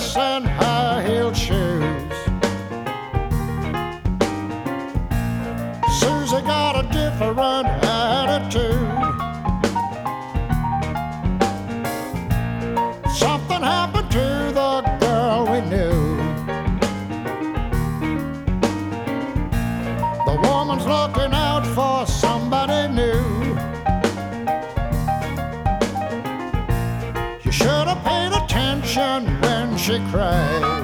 dress and high-heeled shoes. Susie got a different attitude. Something happened to the girl we knew. The woman's looking out for somebody new. You should have paid attention when she cried.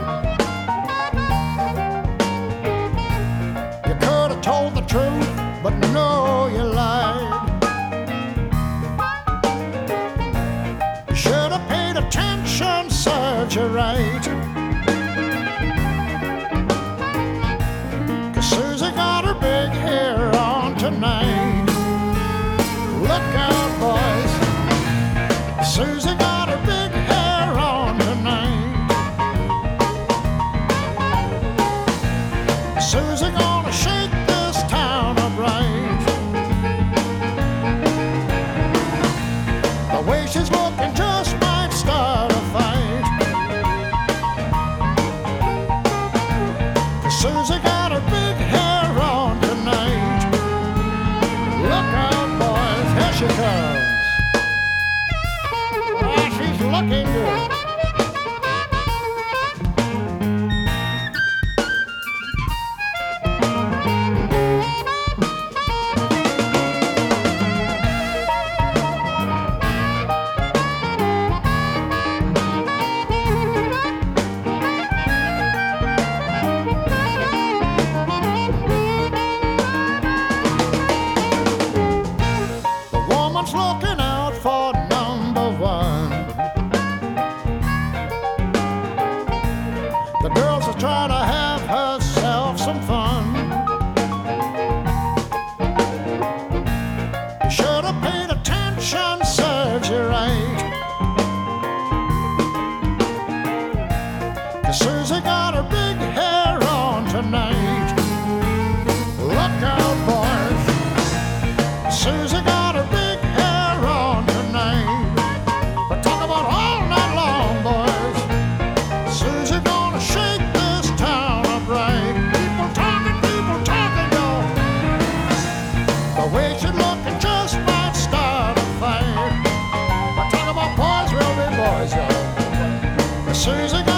You could have told the truth, but no, you lied. You should have paid attention, served you right. 'Cause Susie got her big hair on tonight. Look out, boys. Susie got her big hair on tonight. Susie gonna shake this town upright. The way she's looking just might start a fight. 'Cause Susie got her big hair on tonight. Look out, boys, here she comes. Oh, she's looking good. Looking out for number one. The girls are trying to have herself some fun. You should have paid attention, serves you right. 'Cause Susie got her big hair on tonight. Look out, boys. Susie got her big hair on tonight. But talk about all night long, boys. Susie gonna shake this town upright. People talking, y'all. The way she's looking just might start a fight. But talk about boys will be boys, y'all. Susie